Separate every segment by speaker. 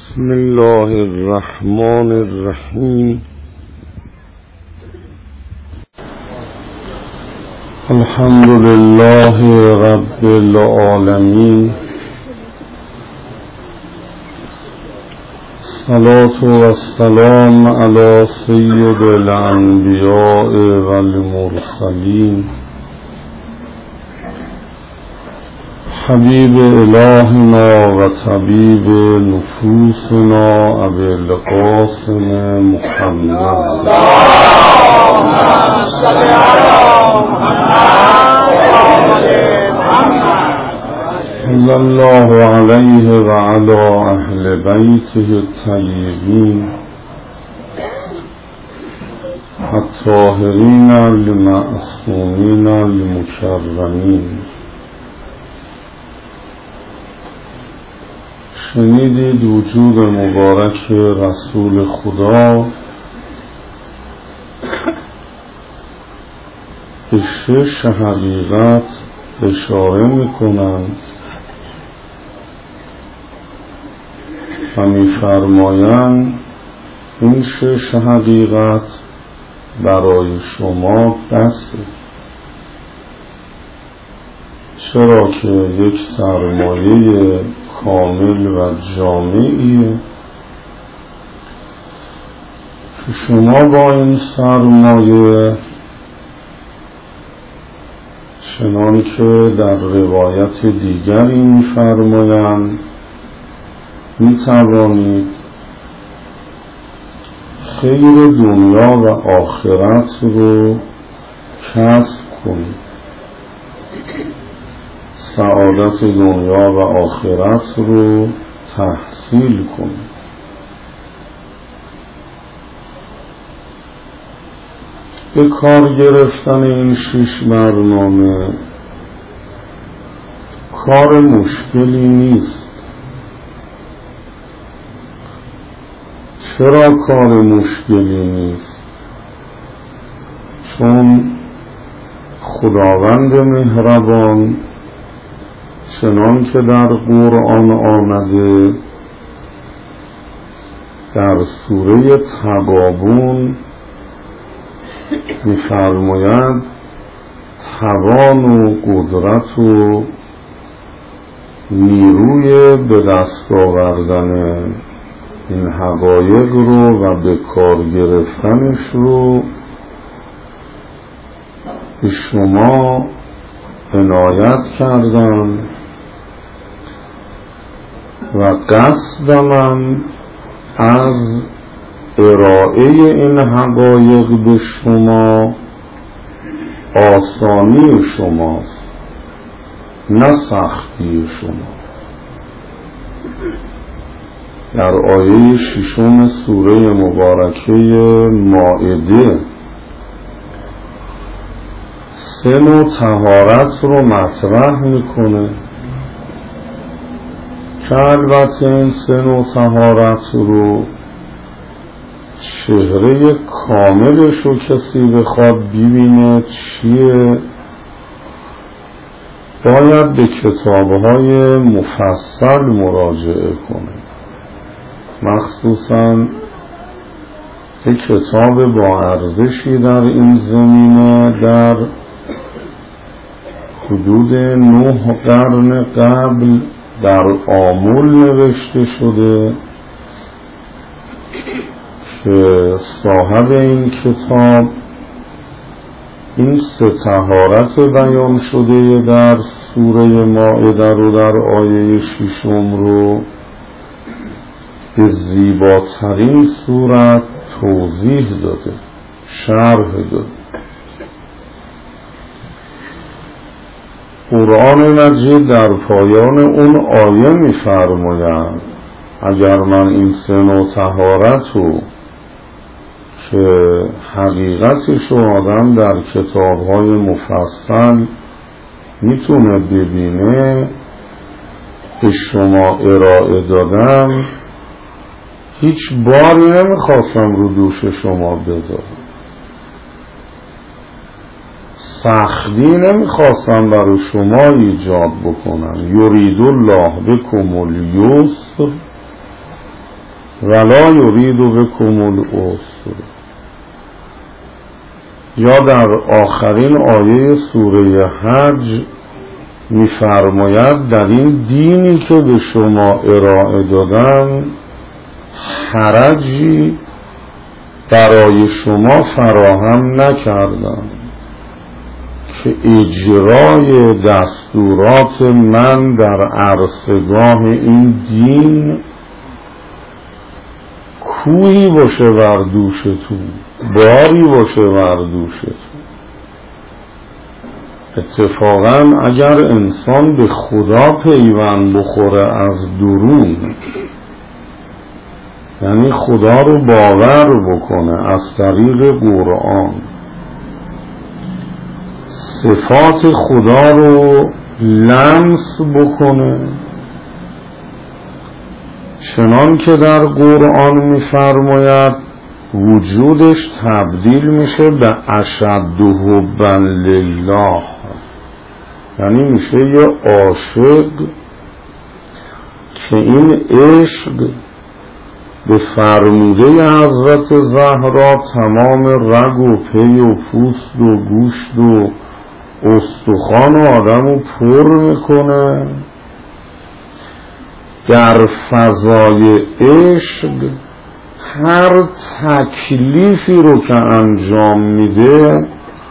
Speaker 1: بسم الله الرحمن الرحیم. الحمد لله رب العالمین، الصلاة والسلام علی سید الانبیاء والمرسلین، حبیب الهنا و طبیب نفوسنا ابی القاسم محمد صلی الله علیه و علی اهل بیته الطیبین الطاهرین المعصومین المکرمین. شنیدید وجود مبارک رسول خدا به 6 حقیقت اشاره می‌کنند و می‌فرمایند این 6 حقیقت برای شما بسه، چرا که یک سرمایه کامل و جامعیه که شما با این سرمایه چنان که در روایت دیگری می‌فرمایند می‌توانید خیر دنیا و آخرت رو کسب کنید، سعادت دنیا و آخرت رو تحصیل کنید. به کار گرفتن این 6 برنامه کار مشکلی نیست. چرا کار مشکلی نیست؟ چون خداوند مهربان چنان که در قرآن آمده در سوره تغابن می‌فرماید توان و قدرت و نیروی به دست آوردن این حقایق رو و به کار گرفتنش رو به شما عنایت کردم و قصدم از ارائه این حقایق به شما آسانی شماست، نه سختی شما. در آیه 6 سوره مبارکه مائده 3 نوع طهارت رو مطرح میکنه که البته این 3 نوع طهارت رو چهره کاملش رو کسی بخواد ببینه چیه باید به کتابهای مفصل مراجعه کنه، مخصوصاً یک کتاب با ارزشی در این زمینه در حدود 9 قرن قبل در آمل نوشته شده که صاحب این کتاب این 3 طهارت بیان شده در سوره مائده رو در آیه 6 رو به زیباترین صورت توضیح داده، شرح داده. قرآن مجید در پایان اون آیه می‌فرماید اگر من این 3 نوع طهارت رو که حقیقتش رو آدم در کتاب‌های مفصل میتونه ببینه به شما ارائه دادم، هیچ باری نمیخواستم رو دوش شما بذارم، سختی نمیخواستم برای شما ایجاد بکنم. یرید الله بکم الیسر ولا یرید بکم العسر. یا در آخرین آیه سوره حج می‌فرماید در این دینی که به شما ارائه دادم حرجی برای شما فراهم نکردم که اجرای دستورات من در عرصگاه این دین کوهی باشه بر دوشتون، باری باشه بر دوشتون. اتفاقا اگر انسان به خدا پیوند بخوره از درون، یعنی خدا رو باور بکنه از طریق قرآن، صفات خدا رو لمس بکنه، چنان که در قرآن می‌فرماید وجودش تبدیل میشه به اشد حبا لله، یعنی میشه یه عاشق که این عشق به فرموده حضرت زهرا تمام رگ و پی و پوست و گوشت و استخوان آدم رو پر میکنه. در فضای عشق هر تکلیفی رو که انجام میده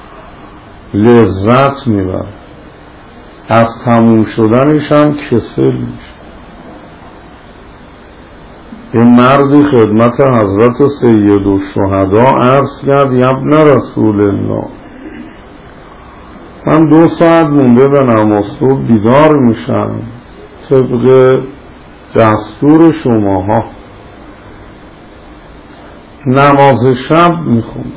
Speaker 1: لذت میبره، از تموم شدنش هم کسل میشه. یه مردی خدمت حضرت سید الشهدا عرض کرد ابن رسول الله، من 2 ساعت مونده به نماز صبح بیدار میشم طبق دستور شماها، نماز شب میخونم.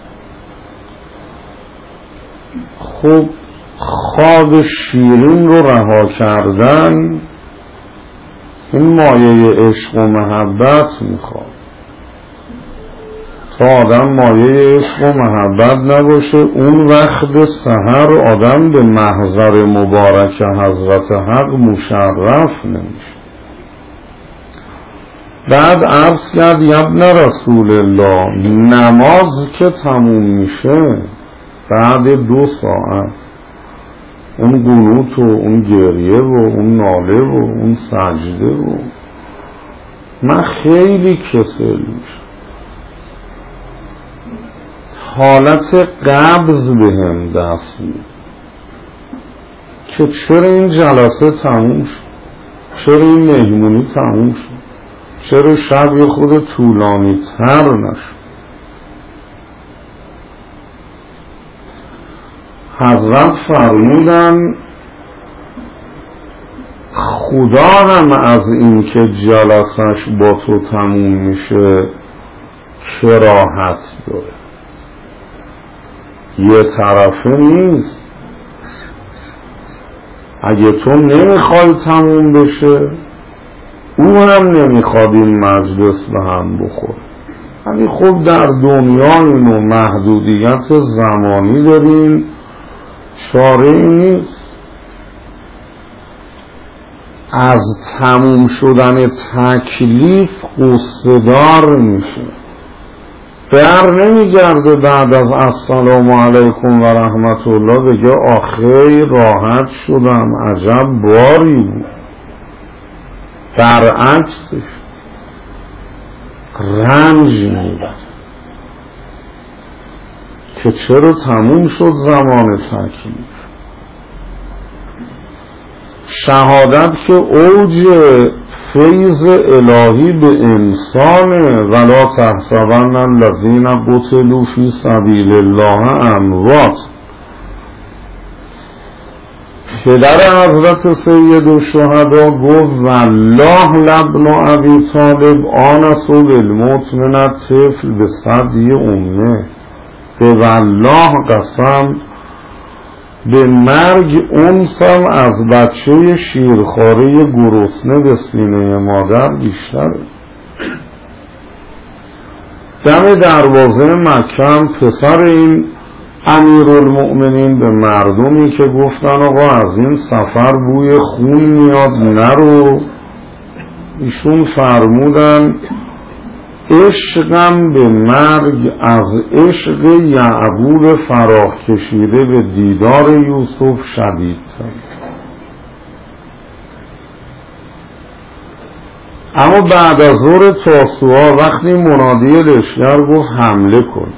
Speaker 1: خب خواب شیرین رو رها کردن این مایه عشق و محبت میخواد. تا آدم مایه عشق و محبت نباشه اون وقت سحر آدم به محضر مبارک حضرت حق مشرف نمیشه. بعد عرض کرد ابن رسول الله، نماز که تموم میشه بعد 2 ساعت اون قنوت و اون گریه و اون ناله و اون سجده و من خیلی کسل میشم، حالت قبض به هم دست میده که چرا این جلسه تموم شد، چرا این مهمونی تموم شد، چرا شب یه خود طولانی تر نشد. حضرت فرمودن خدا هم از این که جلسش با تو تموم میشه کراهت داره، یه طرفه نیست. اگه تو نمیخوای تموم بشه او هم نمیخواد این مجلس به هم بخوره. یعنی خب در دنیا اینو محدودیت زمانی داریم، چاره نیست. از تموم شدن تکلیف قصه‌دار میشه، بر نمیگرده بعد از السلام علیکم و رحمت الله بگه آخه راحت شدم عجب باری بود. برعکسش رنج میبره که چرا تموم شد زمان تکلیف. شهادت که اوج فیض الهی به انسانه، ولا تحسبن الذین قتلوا فی سبیل الله اموات. پدر حضرت سید الشهدا گفت والله لابن ابی طالب آنس بالموت من الطفل به ثدی امه، به والله قسم به مرگ انسم از بچه شیرخواره گرسنه به سینه مادر بیشتره. دم دروازه مکه هم پسر این امیرالمؤمنین به مردمی که گفتن آقا از این سفر بوی خون میاد نرو، ایشون فرمودن عشقم به مرگ از عشق یعقوب فراخ کشیده به دیدار یوسف شدیدتر. اما بعد از ظهر تاسوعا وقتی منادی لشکر گفت حمله کن،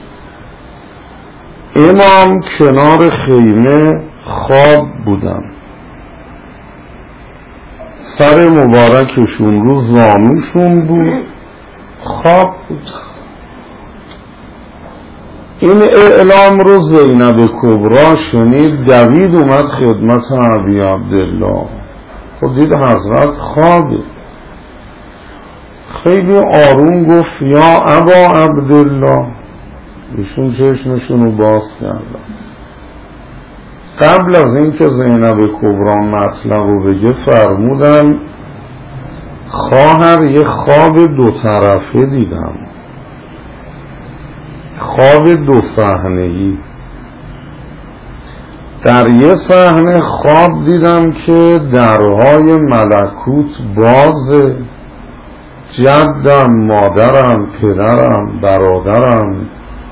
Speaker 1: امام کنار خیمه خواب بودن، سر مبارکشون رو زانوشون بود، خواب بود. این اعلام رو زینب کبرا شنید، دوید اومد خدمت ابی عبدالله، خود دید حضرت خوابه. خیلی آروم گفت یا ابا عبدالله، ایشون چشمشون رو باز کردن. قبل از اینکه زینب کبرا مطلب رو بگه فرمودن خواهر یه خواب دو طرفه دیدم، خواب دو صحنه‌ای. در یه صحنه خواب دیدم که درهای ملکوت بازه، جدم، مادرم، پدرم، برادرم،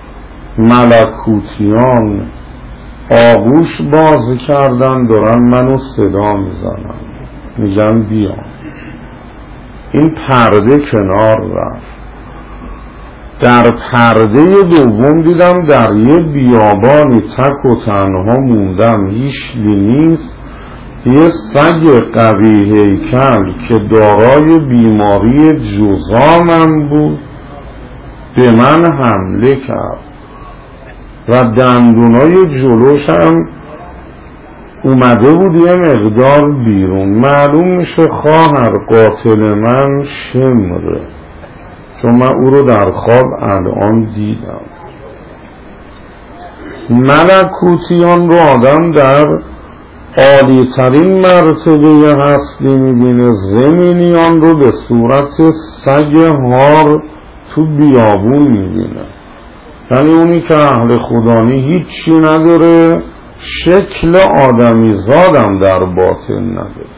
Speaker 1: ملکوتیان آغوش باز کردن، دارن منو صدا میزنن، میگن بیا. این پرده کنار رفت. در پرده دوم دیدم در یه بیابانی تک و تنها موندم، هیچی نیست. یه سگ قوی هیکل که دارای بیماری جذامم بود به من حمله کرد و دندونای جلوشم اومده بود یه مقدار بیرون. معلوم میشه خواهر قاتل من شمره، چون من او رو در خواب الان دیدم. ملکوتیان رو آدم در عالی ترین مرتبه هستی میبینه، زمینیان رو به صورت سگ هار تو بیابون میبینه. یعنی اونی که اهل خدانی هیچی نداره، شکل آدمی زادم در باطن نداره.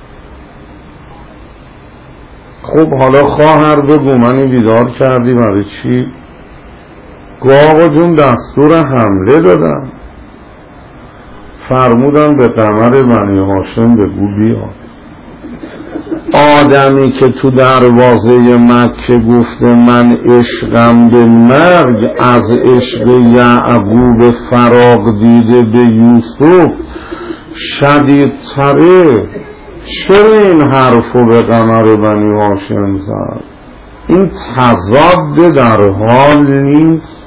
Speaker 1: خب حالا خواهر بگو منی بیدار کردی برای چی؟ گو آقا جون دستور حمله دادن، فرمودن به قمر بنی هاشم بگو بیا. آدمی که تو دروازه مکه گفته من عشقم به مرگ از عشق یعقوب فراق دیده به یوسف شدیدتره، چرا این حرفو به قمر بنی هاشم زد؟ این تضاد در حال نیست.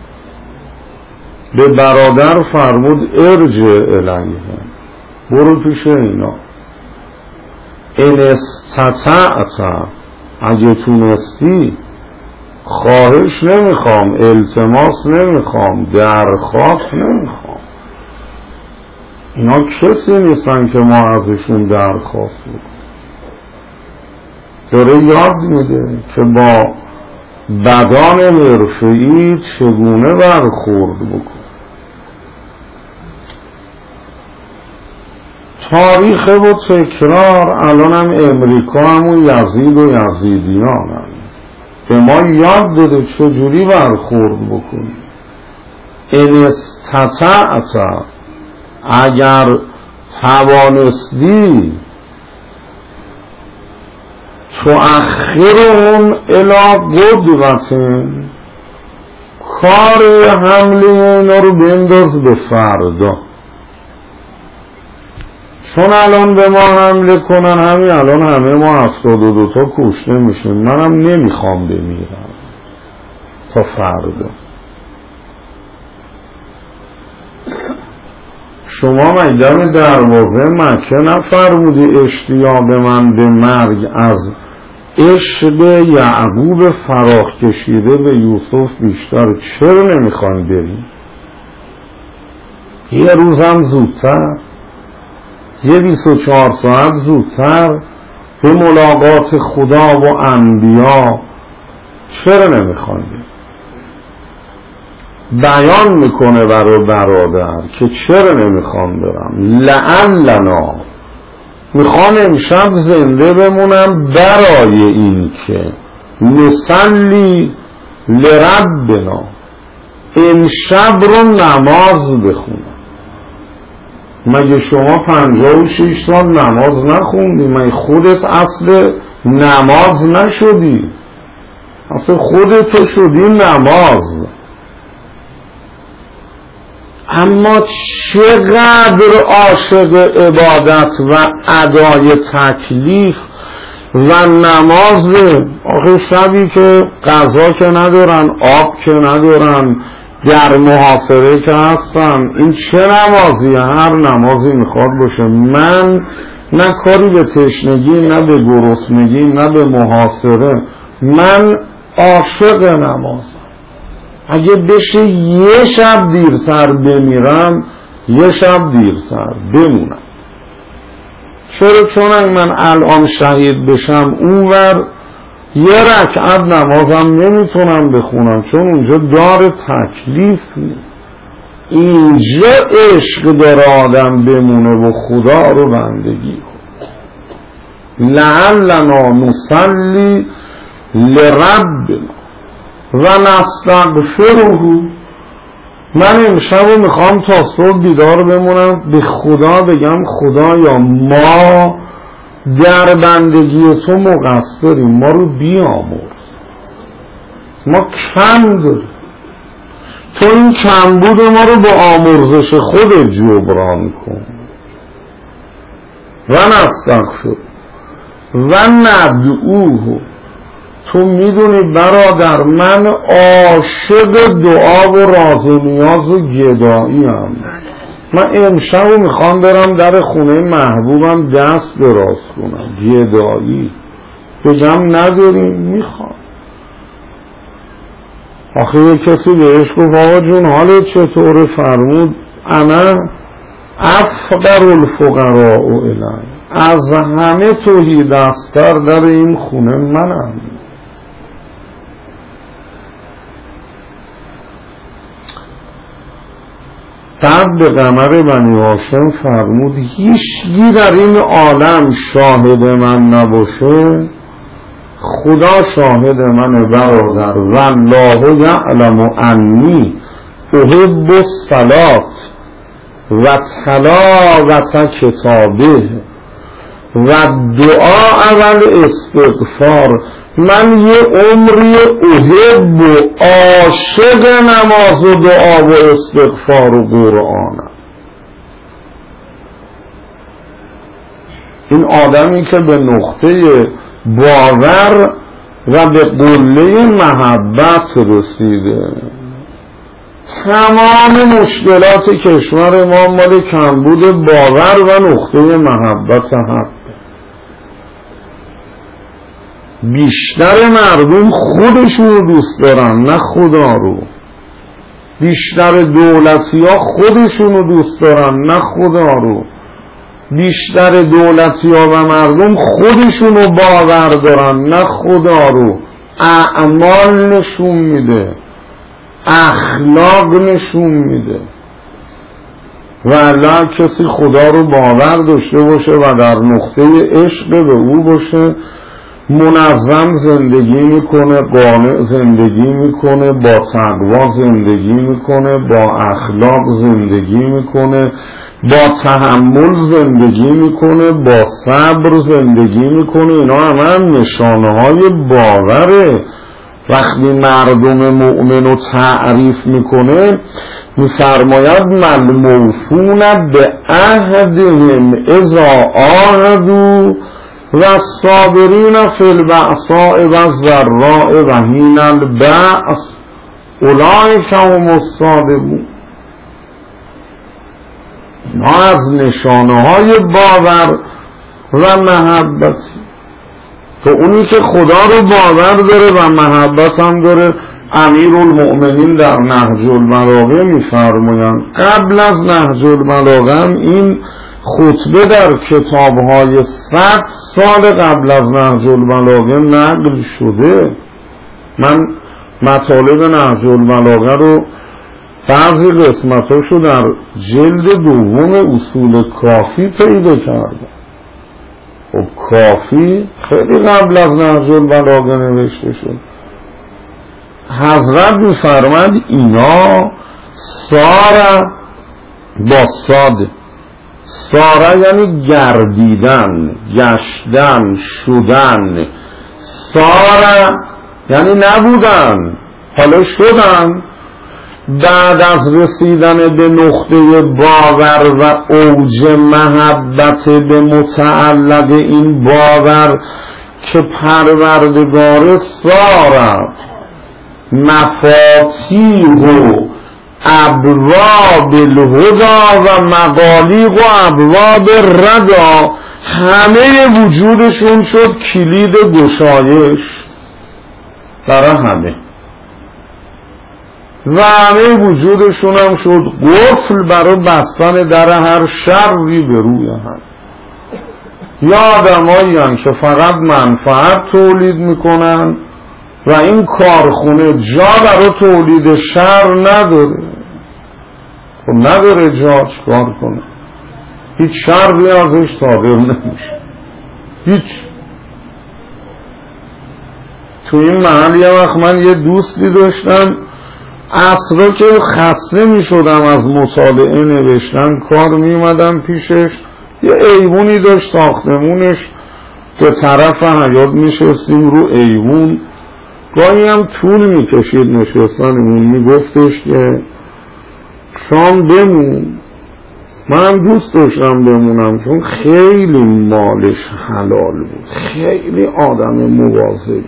Speaker 1: به برادر فرمود ارجع الیه، برو پیش اینا. ان استطعت، اگه تونستی، خواهش نمیخوام، التماس نمیخوام، درخواست نمیخوام. اینا کسی نیستن که ما ازشون درخواست بکنیم. داره یاد میده که با بدان حرفه‌ای چگونه برخورد بکن. تاریخ و تکرار. الان هم امریکا همون یزید و یزیدیان هم به ما یاد داده چجوری برخورد بکنی. ان استطعت، اگر توانستی، تو اخرون الی قدوتن، کار حمله اینا رو بنداز به فردا. چون الان به ما حمله کنن، همین الان همه ما 72 تا کشته میشیم. منم نمیخوام بمیرم تا فردا. شما مگه دروازه مکه نفرمودی اشتیاق من به مرگ از عشق یعقوب فراخ کشیده به یوسف بیشتر؟ چرا نمیخواین بریم؟ یه روزم زودتر، یه 24 ساعت زودتر به ملاقات خدا و انبیا. چرا نمیخواین بریم؟ بیان میکنه برای برادر که چرا نمیخوام برم. لعلنا، میخوام امشب زنده بمونم برای این که نصلی لربنا، امشب رو نماز بخونم. مگه شما 56 سال نماز نخوندی؟ مگه خودت اصل نماز نشدی؟ اصل خودتو شدی نماز. اما چقدر عاشق عبادت و ادای تکلیف و نماز. آخه شبی که غذا که ندارن، آب که ندارن، در محاصره که هستن، این چه نمازیه؟ هر نمازی میخواد باشه. من نه کاری به تشنگی، نه به گرسنگی، نه به محاصره، من عاشق نمازم. اگه بشه یه شب دیرتر بمیرم، یه شب دیرتر بمونم. چرا؟ چون من الان شهید بشم اونور یه رکعت نمازم نمیتونم بخونم، چون اونجا دار تکلیف نیست. اینجا عشق داره آدم بمونه و خدا رو بندگی کنه. لعلنا نصلی لربنا و نستغفره. من امشب میخوام تا صبح بیدار بمونم، به خدا بگم خدایا ما در بندگی تو مقصریم، ما رو بیامرز، ما کم داریم، تو این کمبود ما رو با آمرزش خود جبران کن. و نستغفر و ندعوه. تو میدونی برادر من عاشق دعا و راز و نیاز و گدایی هم. من امشب میخوام برم در خونه محبوبم دست دراز کنم، گدایی بگم نداریم، میخوام. آخه یک کسی بهش گفت آقا جون حالت چطوره؟ فرمود انا افقر الفقراء الی، از همه توحید دستر در این خونه منم. بعد به قمر بنی هاشم فرمود هیچگی در این عالم شاهد من نباشه، خدا شاهد من برادر. والله یعلم انی احب الصلاة و تلاوت کتابه و دعا و استغفار. من یه عمری احب و عاشق نماز و دعا و استغفار و قرآنم. این آدمی که به نقطه باور و به قله محبت رسیده. تمام مشکلات کشور ما مال کمبود باور و نقطه محبت حق. بیشتر مردم خودشون رو دوست دارن نه خدا رو. بیشتر دولتی ها خودشون رو دوست دارن نه خدا رو. بیشتر دولتی ها و مردم خودشون رو باور دارن نه خدا رو. اعمال نشون میده، اخلاق نشون میده. ولی کسی خدا رو باور داشته باشه و در نقطه عشق به او باشه، منظم زندگی میکنه، قانع زندگی میکنه، با تقوا زندگی میکنه، با اخلاق زندگی میکنه، با تحمل زندگی میکنه، با صبر زندگی میکنه. اینا هم نشانه های باوره. وقتی مردم مؤمن رو تعریف میکنه میفرماید من موفون به عهدهم اذا عاهدوا و الصابرین فی البأساء و الضراء و حین البأس اولئک هم الصادقون. اینا از نشانه های باور و محبت. تو اونی که خدا رو باور داره و محبت هم داره، امیرالمؤمنین در نهج البلاغه میفرمایند، قبل از نهج البلاغه این خطبه در کتاب‌های 100 سال قبل از نهج البلاغه نقل شده. من مطالب نهج البلاغه رو بعضی قسمتاشو در جلد دوم اصول کافی پیدا کردم. خب کافی خیلی قبل از نهج البلاغه نوشته شد. حضرت میفرماد اینا ساره با صاد، ساره یعنی گردیدن، گشتن، شدن. ساره یعنی نبودن، حالا شدن. بعد از رسیدن به نقطه باور و اوج محبت به متعلق این باور که پروردگار ساره مفاتیح و ابواب الهدی و مغالیق و ابواب الردی، همه وجودشون شد کلید گشایش برای همه و همه وجودشون هم شد قفل برای بستن در هر شری به روی هم. یا آدمایی هم که فقط منفعت تولید میکنن و این کارخونه جا برای تولید شر نداره. خب نداره جا، چکار کنه؟ هیچ شری ازش صادر نمیشه، هیچ. تو این محل یه وقت من یه دوستی داشتم، اصلا که خسته می شدم از مطالعه نوشتن، کار می اومدم پیشش، یه ایوونی داشت ساختمونش، به طرف حیاط می شستیم رو ایوون، گاهی هم طول می کشید نشستنمون. می گفتش که شام بمون. من دوست داشتم بمونم چون خیلی مالش حلال بود، خیلی آدم مواظبی،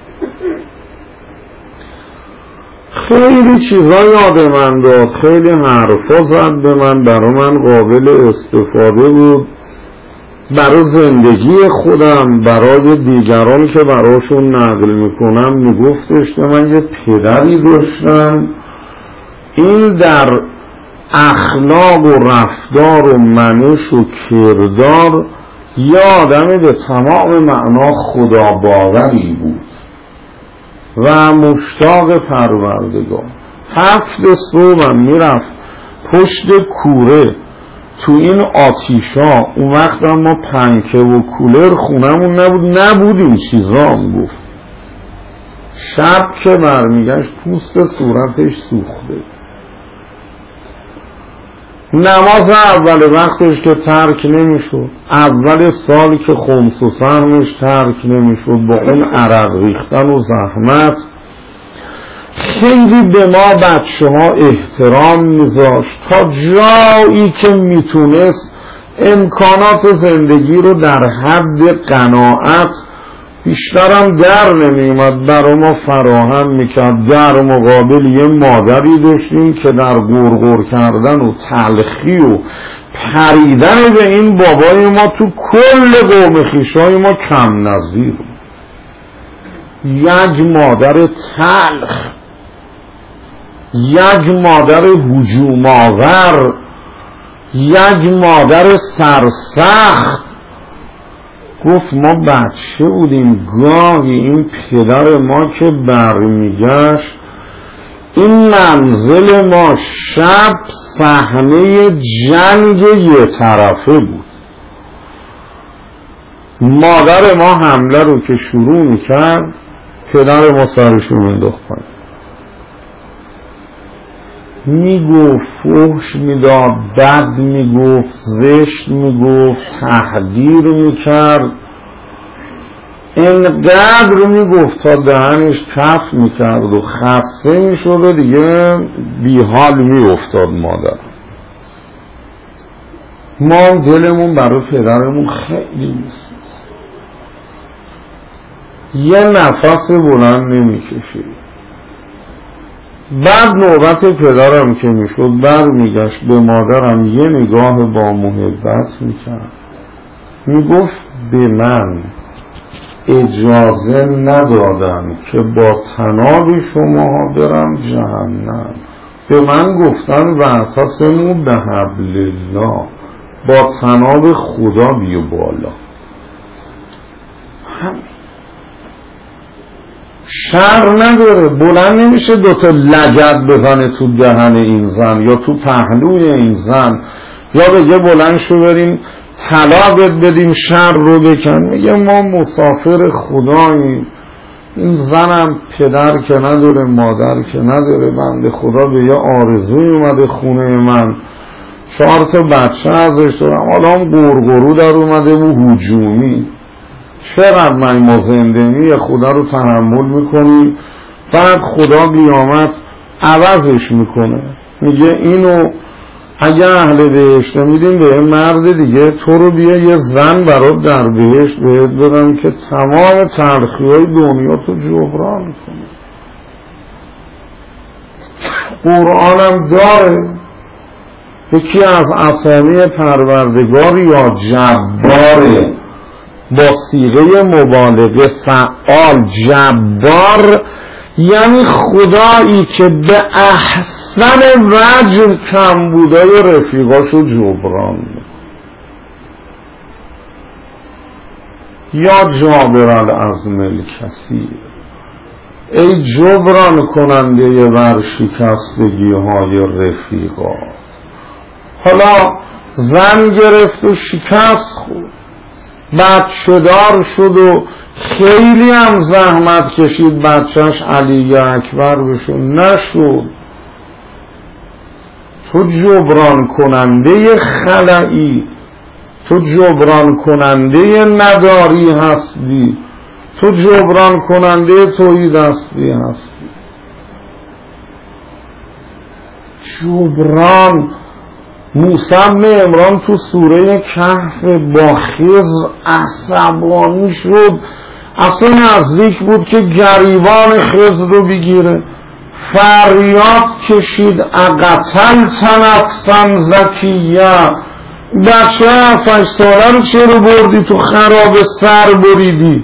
Speaker 1: خیلی چیزا یاد من داد، خیلی حرفا زد به من، برای من قابل استفاده بود، برای زندگی خودم، برای دیگران که براشون نقل میکنم. میگفتش که من یه پدری داشتم، این در اخلاق و رفتار و منش و کردار یه آدم به تمام معنا خدا باوری بود و مشتاق پروردگار. 7 صبح میرفت پشت کوره تو این آتیشا. اون وقت ما پنکه و کولر خونمون نبود این چیزا. هم گفت شب که برمیگشت پوست صورتش سوخته. نماز اول وقتش که ترک نمیشد، اول سال که خمس و سهمش ترک نمیشد، با اون عرق ریختن و زحمت. خیلی به ما بچه ها احترام میذاشت تا جایی که میتونست امکانات زندگی رو در حد قناعت، بیشترم در نمیومد برای ما فراهم میکرد. در مقابل یه مادری داشتیم که در غرغر کردن و تلخی و پریدن به این بابای ما تو کل قوم خویشای ما کم نظیر. یک مادر تلخ، یک مادر هجوم آور، یک مادر سرسخت. گفت ما بچه بودیم، گاهی این پدر ما که برمیگشت، این منزل ما شب صحنه جنگ یه طرفه بود. مادر ما حمله رو که شروع میکرد، پدر ما سرشو مینداخت پایین، میگفت، فحش میداد، بد میگفت، زشت میگفت، تحقیر میکرد، اینقدر میگفت تا دهنش کف میکرد و خسته میشد و دیگه بیحال میافتاد مادر. ما دلمون برای پدرمون خیلی میسوخت، یه نفس بلند نمیکشید. بعد نوبت پدرم که میشد برمیگشت به مادرم یه نگاه با محبت میکرد، میگفت به من اجازه ندادن که با طناب شما برم جهنم. به من گفتن واعتصموا بحبل الله، با طناب خدا بیو بالا. همین شر نداره، بلند نمیشه دوتا لگد بزنه تو دهن این زن یا تو پهلوی این زن، یا بگه بلند شو بریم طلاقت بدیم شر رو بکن. میگه ما مسافر خداییم، این زنم پدر که نداره مادر که نداره، بنده خدا به یه آرزوی اومده خونه من، 4 تا بچه ازش دارم، حالا هم گرگرو در اومده و هجومی، چقدر ما زندگی خدا رو تحمل میکنیم، بعد خدا قیامت عوضش میکنه. میگه اینو اگه اهل بهشت میدیم به مرد دیگه، تو رو بیا یه زن برات در بهشت بهت بدم که تمام تلخی‌های دنیا تو جبران کنه. قرآنم داره یکی از اسامی پروردگار یا جباره با صیغه مبالغه فعال. جبار یعنی خدایی که به احسن وجه کمبودای رفیقاشو جبران میکنه. یا جابر العظم الکثیر، ای جبران کننده ورشکستگی های رفیقات. حالا زن گرفت و شکست خورد، بچه دار شد و خیلی هم زحمت کشید بچهش علی اکبر بشه، نشد. تو جبران کننده خلایی، تو جبران کننده نداری هستی، تو جبران کننده توحید هستی هستی. جبران. موسی بن عمران تو سوره کهف با خضر عصبانی شد، اصلا نزدیک بود که گریبان خضر رو بگیره، فریاد کشید اقتلت نفسا زکیه، بچه 7-8 ساله رو چرا بردی تو خراب سر بریدی؟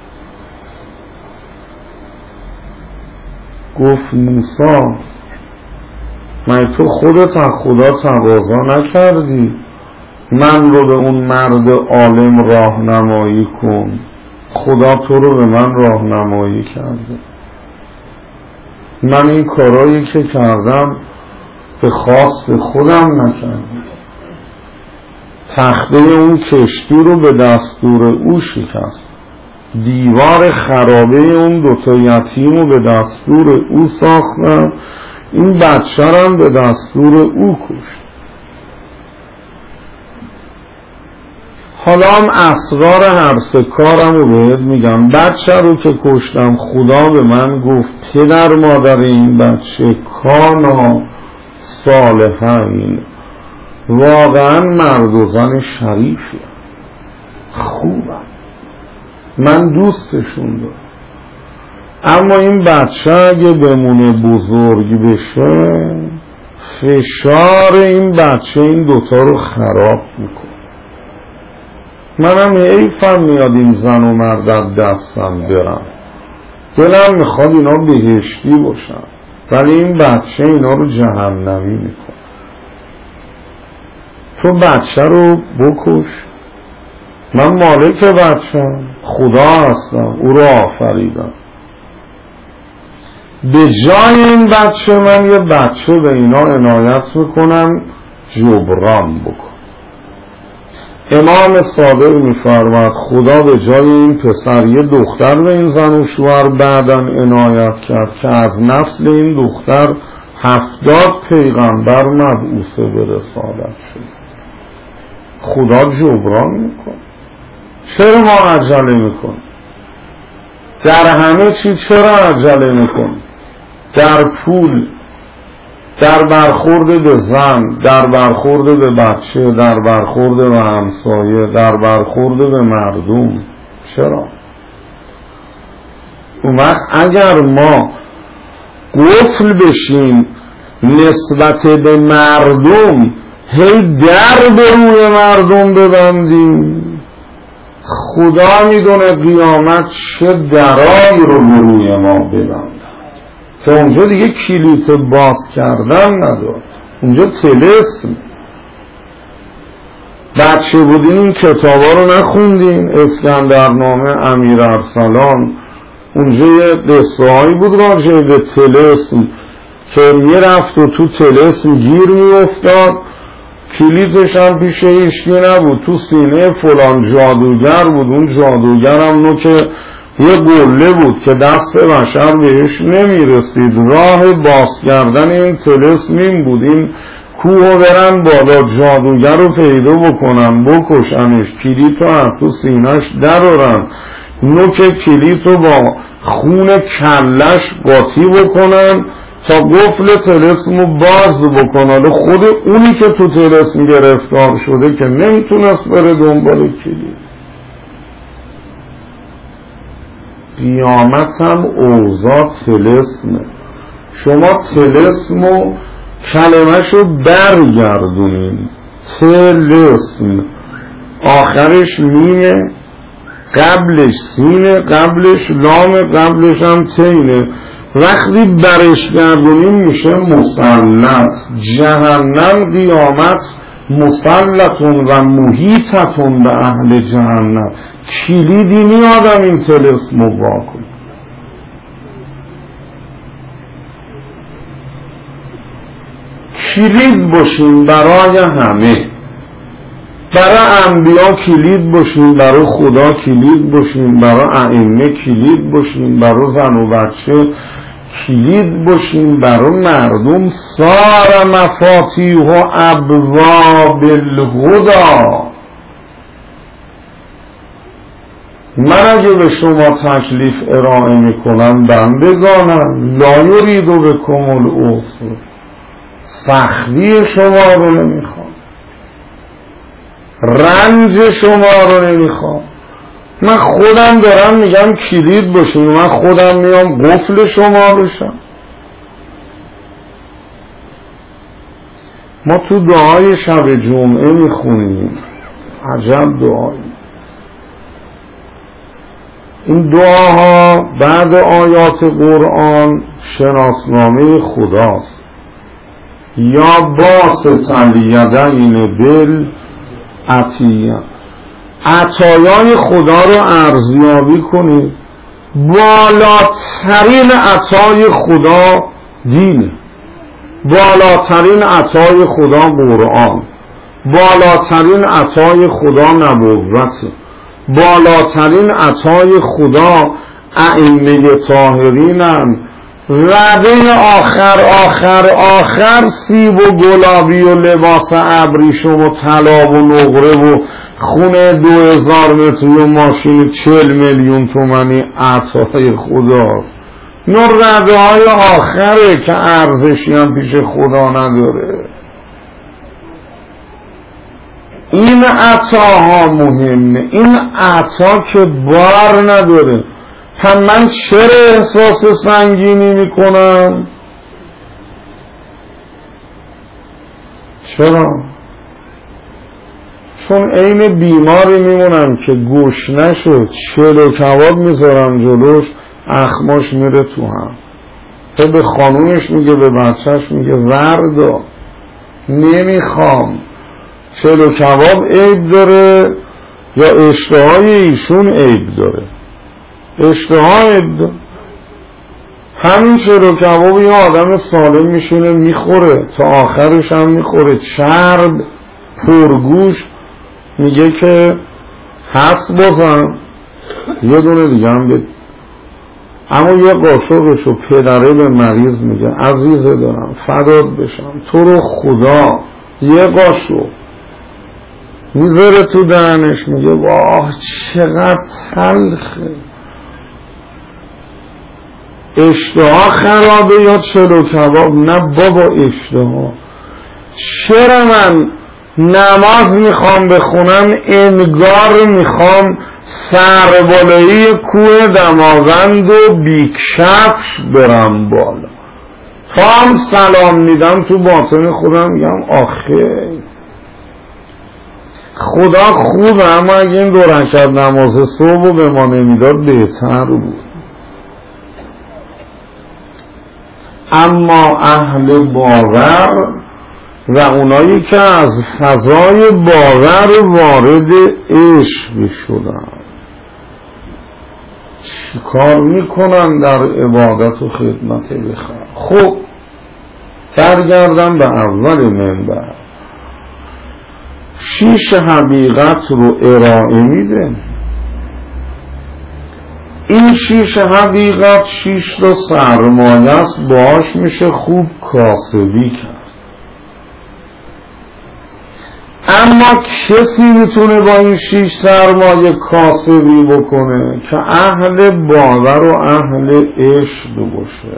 Speaker 1: گفت موسی من تو خودت از خدا تقاضا نکردی من رو به اون مرد عالم راهنمایی کن؟ خدا تو رو به من راهنمایی کرده. من این کارایی که کردم به خواست خودم نکردم. تخته اون کشتی رو به دستور او شکست، دیوار خرابه اون 2 یتیم رو به دستور او ساختم، این بچه هم به دستور او کشت. حالا هم اسرار هر 3 کارم رو بهت میگم. بچه رو که کشتم خدا به من گفت پدر مادر این بچه کانا صالحین، واقعا مرد و زن شریفی خوبم، من دوستشون دارم، اما این بچه اگه بمونه بزرگ بشه فشار این بچه این 2 رو خراب میکنه. منم حیفم میاد این زن و مرد دستم برم، دلم میخواد اینا بهشتی باشن، ولی این بچه اینا رو جهنمی میکنه. تو بچه رو بکش، من مالک بچه‌ام، خدا هستم، او رو آفریدم. به جای این بچه من یه بچه به اینا عنایت میکنم جبران بکن. امام صادق میفرماد خدا به جای این پسر یه دختر به این زن و شوهر بعداً عنایت کرد که از نسل این دختر 70 پیغمبر مبعوث به رسالت شد. خدا جبران میکن. چرا ما عجله میکن؟ در همه چی چرا عجله میکن؟ در پول، در برخورد به زن، در برخورد به بچه، در برخورد به همسایه، در برخورد به مردم. چرا؟ اون وقت اگر ما قفل بشیم نسبت به مردم، هی در به روی مردم ببندیم، خدا میدونه قیامت چه درایی رو به روی ما ببندن که اونجا دیگه کلیت باز کردن نداره، اونجا طلسم. بچه بودین این کتابا رو نخوندین؟ اسکندرنامه، امیر ارسلان، اونجا یه قصه هایی بود راجع به طلسم که میرفت و تو طلسم گیر میافتاد، کلیدش هم پیش هیچکی نبود، تو سینه فلان جادوگر بود. اون جادوگر هم نوک یه گله بود که دست بشر بهش نمیرسید. راه باز کردن این طلسم این بود، این کوه برن بالا، جادوگر رو پیدا بکنن، بکشنش، کلید رو تو سینهش درارن، نوک کلید رو با خون کلش قاطی بکنن تا قفل طلسم رو باز بکنن. خود اونی که تو طلسم گرفتار شده که نمیتونست بره دنبال کلید. قیامت هم اوضاع طلسمه. شما طلسم و کلمش رو برگردونین، طلسم آخرش میمه، قبلش سینه، قبلش لام، قبلش هم تینه. وقتی برش گردونین میشه مسلط. جهنم قیامت مسلطون و محیطتون به اهل جهنم. کلیدی میادم این طلسم رو واکن. کلید باشین برای همه، برای انبیا کلید باشین، برای خدا کلید باشین، برای ائمه کلید باشین، برای زن و بچه کلید باشین، برای مردم. سار مفاتیح و ابواب الهدی. من اگه به شما تکلیف ارائه میکنم بندگانم، لا یرید بکم العسر، سختی شما رو نمیخوام، رنج شما رو نمیخوام. من خودم دارم میگم کلید باشین، من خودم میام قفل شما بشم. ما تو دعای شب جمعه میخونیم، عجب دعایی. این دعاها بعد آیات قرآن شناسنامه خداست. یا باسط الیدین بالعطیه، عطایای خدا رو ارزیابی کنید. بالاترین عطای خدا دینه، بالاترین عطای خدا قرآن، بالاترین عطای خدا نبوته، بالاترین عطای خدا ائمه طاهرینن. رده آخر سیب و گلابی و لباس ابریشم و طلا و نقره و خونه 2000 متری و ماشین 40 میلیون تومانی عطای خداست. نو رده های آخره که ارزشی هم پیش خدا نداره. این عطاها مهمه. این عطا که بار نداره، هم من چرا احساس سنگینی میکنم؟ چرا؟ چون عین بیماری میمونم که گشنه شد، چلو کباب میذارم جلوش، اخماش میره تو هم. تو به خانومش میگه، به بچهش میگه وردا، نمیخوام. چلو کباب عیب داره یا اشتهای ایشون عیب داره؟ اشتها عیب داره. همین چلو کباب یه آدم سالم میشینه میخوره، تا آخرش هم میخوره، چرب پرگوش، میگه که هست بازم یه دونه دیگه هم بده. اما یه قاشقشو پدره به مریض میگه عزیزه دارم فدات بشم، تو رو خدا یه قاشق، میذاره تو دهنش، میگه واه چقدر تلخه. اشتها خرابه یا چلو کباب؟ نه بابا اشتها. چرا من نماز میخوام بخونم انگار میخوام سربالایی کوه دماوند و بیکشفش برم بالا. تا هم سلام میدم تو باطن خودم میگم آخه خدا خوبه، اما اگه این 2 رکعت نماز صبح به ما نمیداد بهتر بود. اما اهل باور و اونایی که از فضای باور وارد عشق شدن چی کار میکنن در عبادت و خدمت بخیر؟ خب برگردم به اول منبر. 6 حقیقت رو ارائه میده. این 6 حقیقت 6 تا سرمایه است، باهاش میشه خوب کاسبی کرد. اما کسی میتونه با این 6 سرمایه کاسبی بکنه که اهل باور و اهل عشق باشه.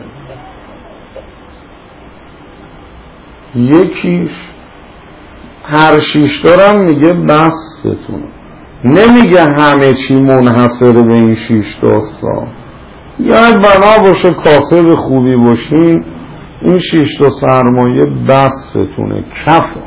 Speaker 1: یکیش هر 6 دارم میگه بستتونه، نمیگه همه چی منحصر به این 6 داستان. یا بنا باشه کاسب خوبی باشین، این 6 تا سرمایه بستتونه، کفا.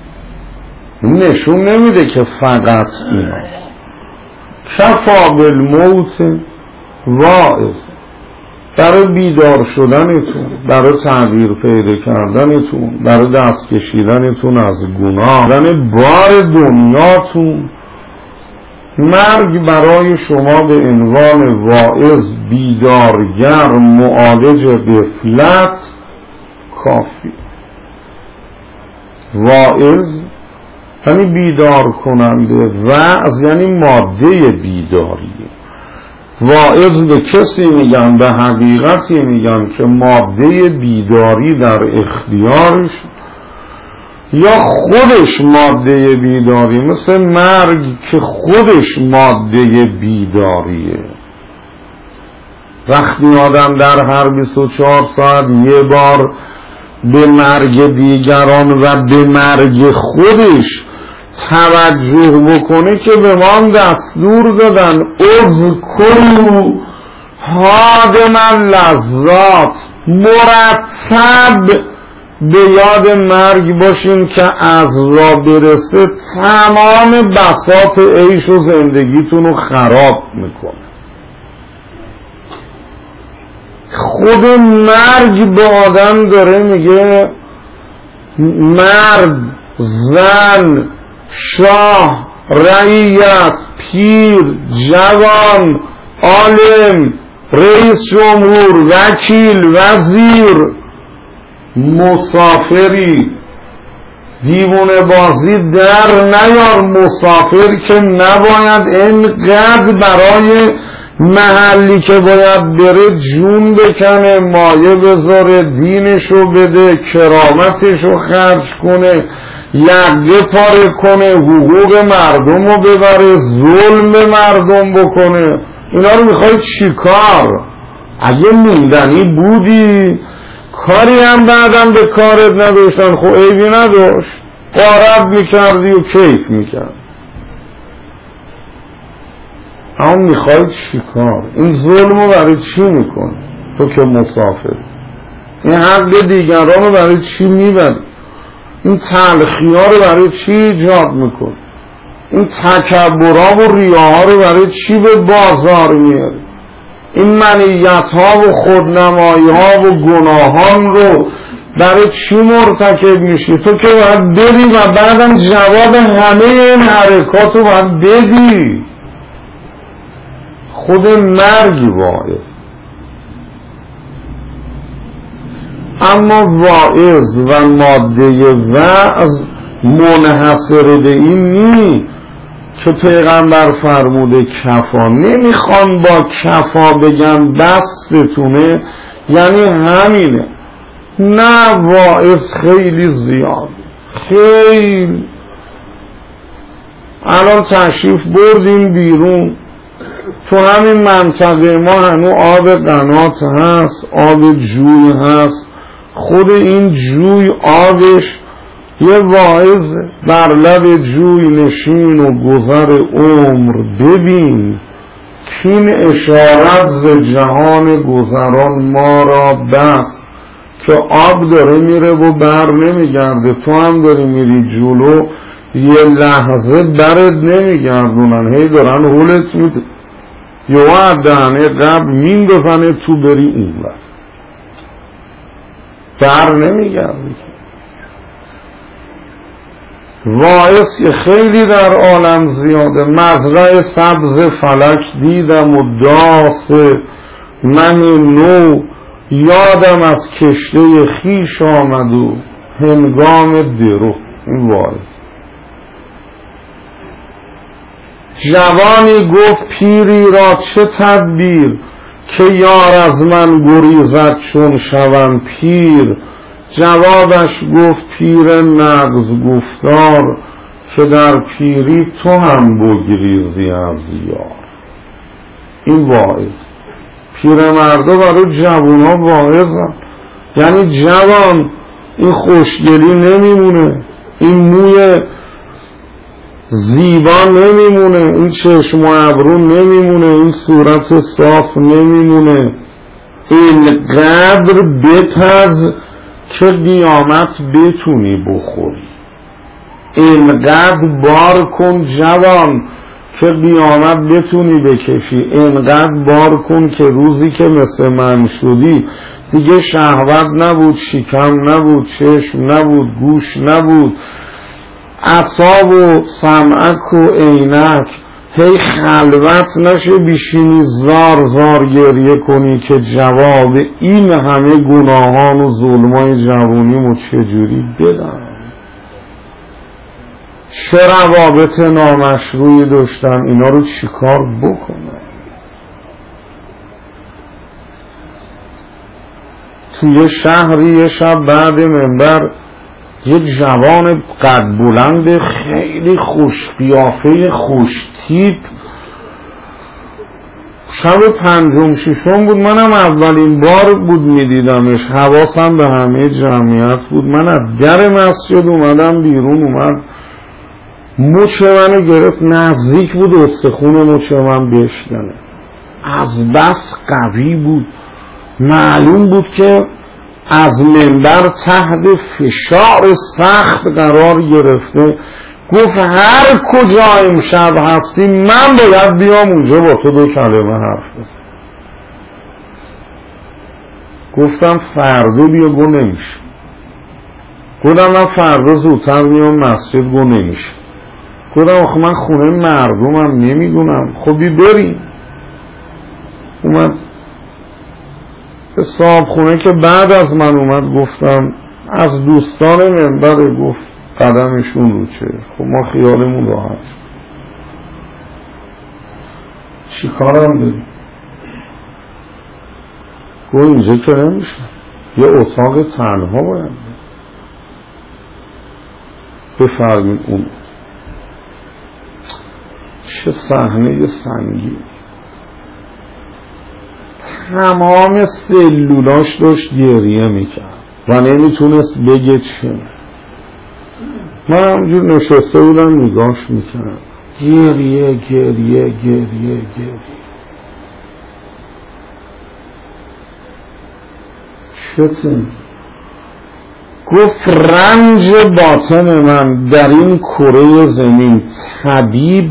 Speaker 1: نشون نمیده که فقط ایناست. کفا بالموت واعظ، برای بیدار شدنتون، برای تغییر پیدا کردنتون، برای دست کشیدنتون از گناه، بار دنیاتون. مرگ برای شما به عنوان واعظ، بیدارگر، معالج غفلت کافی. واعظ یعنی بیدار کننده، وعظ یعنی ماده بیداریه. واعظ به کسی میگن، به حقیقتی میگن که ماده بیداری در اختیارش، یا خودش ماده بیداری، مثل مرگ که خودش ماده بیداریه. وقتی آدم در هر 24 ساعت یه بار به مرگ دیگران و به مرگ خودش توجه بکنه که به ما دستور دادن اذکروا هادم لذات، مرتب به یاد مرگ باشین که از را برسه تمام بساط عیش و زندگیتون رو خراب میکنه. خود مرگ به آدم داره میگه مرد، زن، شاه، رعیت، پیر، جوان، عالم، رئیس جمهور، وکیل، وزیر، مسافری، دیوونه بازی در نیار. مسافر که نباید اینقدر برای محلی که باید بره جون بکنه، مایه بذاره، دینشو بده، کرامتشو خرج کنه، یقه پاره کنه، حقوق مردم رو ببره، ظلم به مردم بکنه. اینا رو میخوای چی کار؟ اگه موندنی بودی کاری هم بعدم به کارت نداشتن، خب عیبی نداشت، قارب میکردی و کیف میکرد. اما میخوای چی کار؟ این ظلم رو برای چی میکن؟ تو که مسافر این حق دیگران رو برای چی میبری؟ این تلخی ها رو برای چی ایجاد میکن؟ این تکبرها و ریاها رو برای چی به بازار میاری؟ این منیت ها و خودنمایی ها و گناهان رو برای چی مرتکب میشی؟ تو که باید بدی و بعدم جواب همه این حرکات رو باید بدی. خود مرگ واعظ. اما واعظ و ماده وعظ منحصر به این نی که پیغمبر فرموده کفا. نمیخوان با کفا بگن بستتونه یعنی همینه. نه، واعظ خیلی زیاد، خیلی. الان تشریف بردیم بیرون، تو همین منطقه ما هنو آب قنات هست، آب جوی هست. خود این جوی آبش یه واعظ، بر لب جوی نشین و گذر عمر ببین، کین اشارت ز جهان گذران ما را بس. که آب داره میره و بر نمیگرده، تو هم داری میری جلو، یه لحظه برد نمیگردونن، هی دارن هولت میده، یه دهنه قبل میندازنه تو بری اون بر نمیگرده. واعظ که خیلی در عالم زیاده. مزرعه سبز فلک دیدم و داس من نو، یادم از کشته خیش آمد و هنگام درو. این واعظ. جوانی گفت پیری را چه تدبیر، که یار از من گریزد چون شوم پیر. جوابش گفت پیر نغز گفتار، که در پیری تو هم بگریزی از یار. این واعظ، پیرمردا برای جوونا واعظن. یعنی جوان این خوشگلی نمیمونه، این موی زیبا نمیمونه، این چشم و ابرو نمیمونه، این صورت صاف نمیمونه. اینقدر بتز که قیامت بتونی بخوری، اینقدر بار کن جوان که قیامت بتونی بکشی، اینقدر بار کن که روزی که مثل من شدی دیگه شهوت نبود، شکم نبود، چشم نبود، گوش نبود، اعصاب و سمعک و عینک، هی خلوت نشه بشینی زار زار گریه کنی که جواب این همه گناهان و ظلمای جوانیمو چجوری بدم، چه روابط نامشروعی داشتم، اینا رو چیکار بکنم. توی شهری یه شب بعد منبر یه جوان قد بلند خیلی خوش قیافه خوش تیپ، شب پنجم ششم بود، منم اولین بار بود میدیدمش، حواسم به همه جمعیت بود. من از در مسجد اومدم بیرون، اومد مچ منو گرفت، نزدیک بود استخون مچ من بشکنه، از بس قوی بود، معلوم بود که از منبر تحت فشار سخت قرار گرفته. گفت هر کجا امشب هستی من باید بیام اونجا با تو 2 کلمه حرف بزنم. گفتم فردا بیا. گو نمیشه. گفتم من فردا زودتر میام مسجد. گو نمیشه. گفتم آخه من خونه مردمم نمیدونم. خبی بریم. اومد صاحب خونه که بعد از من اومد، گفتم از دوستان منبر، گفت قدمشون رو چه. خب ما خیالمون راحت، چی کارم داریم؟ گفت اینجا که نمیشه، یه اتاق تنها باید بفرمین. اون چه صحنه سنگین، تمام سلولاش داشت گریه میکرد و نمیتونست بگه چه. من همجور نشسته بودم نگاش میکرد، گریه گریه گریه گریه. چطور؟ گفت رنج باطن من در این کره زمین طبیب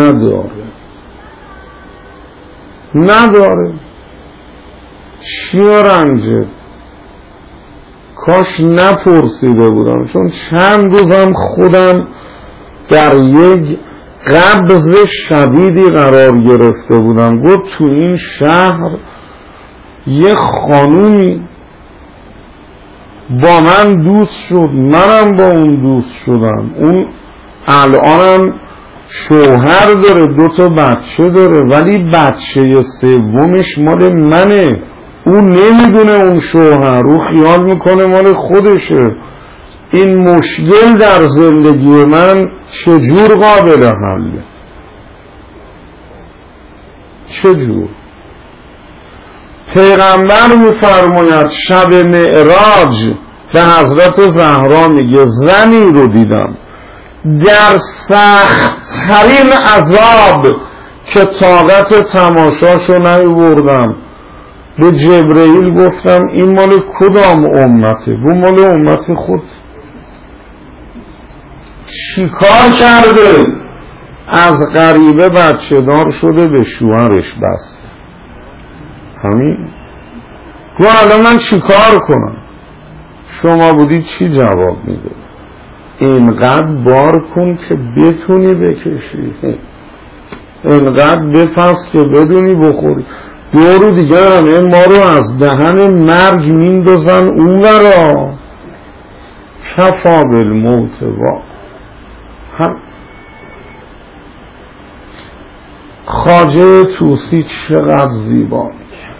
Speaker 1: نداره. چی رنجه؟ کاش نپرسیده بودم، چون چند روزم خودم در یک قبض شدیدی قرار گرفته بودم. گفت تو این شهر یه خانومی با من دوست شد، منم با اون دوست شدم، اون الانم شوهر داره، 2 بچه داره، ولی بچه سومش مال منه. اون نمیدونه اون شوهر، او خیال میکنه مال خودشه. این مشکل در زندگی من چجور قابل حله؟ چجور؟ پیغمبر میفرماید شب معراج به حضرت زهرا میگه زنی رو دیدم در سخت‌ترین عذاب که طاقت تماشاشو نیاوردم. به جبرئیل گفتم این مال کدام امته؟ گفت مال امت خود. چی کار کرده؟ از غریبه بچه دار شده، به شوهرش بسته. همین. گفت الان من چی کار کنم؟ شما بودی چی جواب میده؟ اینقدر بار کن که بتونی بکشی، اینقدر بپس که بدونی بخوری. 2 رو دیگه همه ما رو از دهن مرگ میندازن اونورا. کفا بالموت. خواجه طوسی چقدر زیبا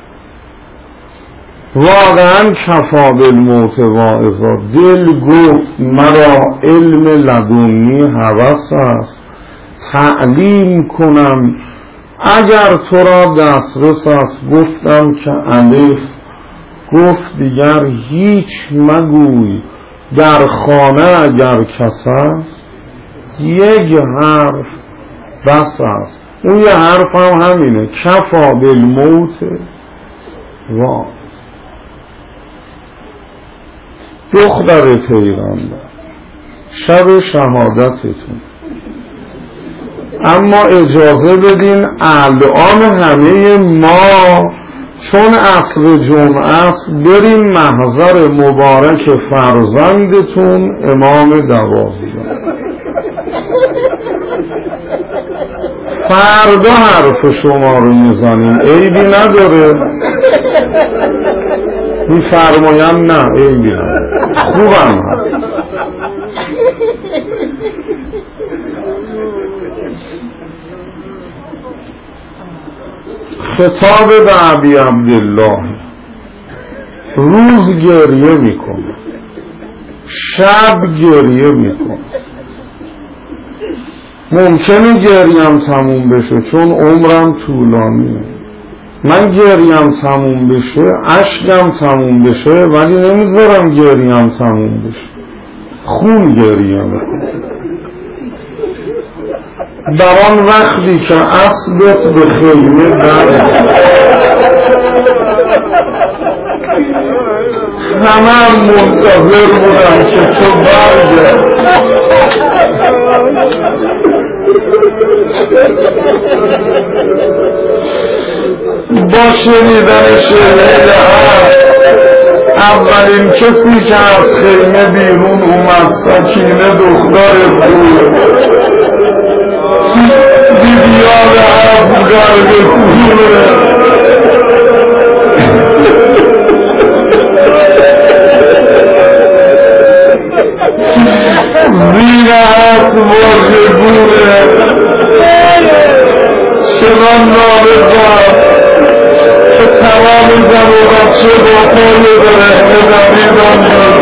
Speaker 1: واقعا کفا بالموت واعظا. دل گفت مرا علم لدنی هوس است، تعلیم کنم اگر تو را دسترس است. گفتم که الف. گفت دیگر هیچ مگوی، در خانه اگر کس است یک حرف بس است. اون یه حرف هم همینه، کفا بالموت واعظ. دختر پیغمبر شب شهادتتون، اما اجازه بدین الان همه ما چون عصر جمعه است بریم محضر مبارک فرزندتون امام 12. فردا حرف شما رو میزنیم، عیبی نداره. میفرمایم نه عیبی نداره، خوبم هست. خطاب به ابی عبدالله. روز گریه میکنه، شب گریه میکنه. ممکنه گریم تموم بشه چون عمرم طولانیه. من گریم تموم بشه، اشکم تموم بشه، ولی نمیذارم گریم تموم بشه. خون گریه میکنه. در آن وقتی که اسبت به خیمه همه منتظر بودم که تو برگرد. با شنیدن شعر اولین کسی که از خیمه بیرون اومد سکینه دختر بود. دیدیان از غرب کوره زیر هست واجه گوره چنان نابزار که تمام زن و بچه با پای برهنه دویدن.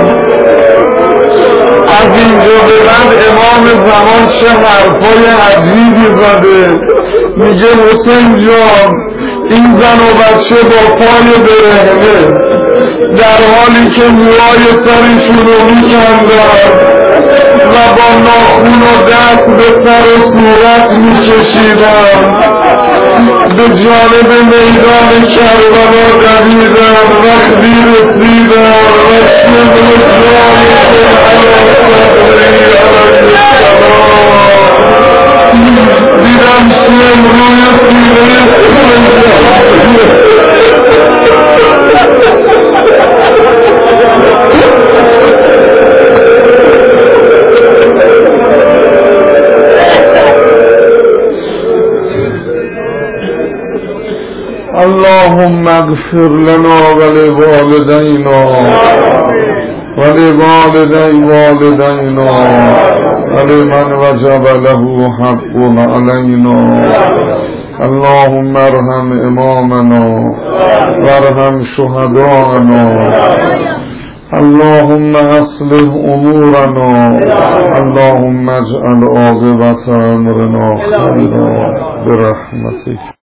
Speaker 1: از اینجا به بعد امام زمان چه حرفای عجیبی زده. میگه حسین جان این زن و بچه با پای برهنه در حالی که موهای سرشون رو میکندن و با ناخون و دست به سر و صورت میکشیدن به جانب میدان کربلا دویدن. وقتی رسیدن رشم دیدم شم روی سینه اللهم اغفر لنا ولوالدينا ولوالدي والدينا ولمن وجب له حق علينا. اللهم ارحم امامنا وارحم شهداءنا. اللهم اصلح امورنا. اللهم اجعل عاقبة امرنا خيرا برحمتك.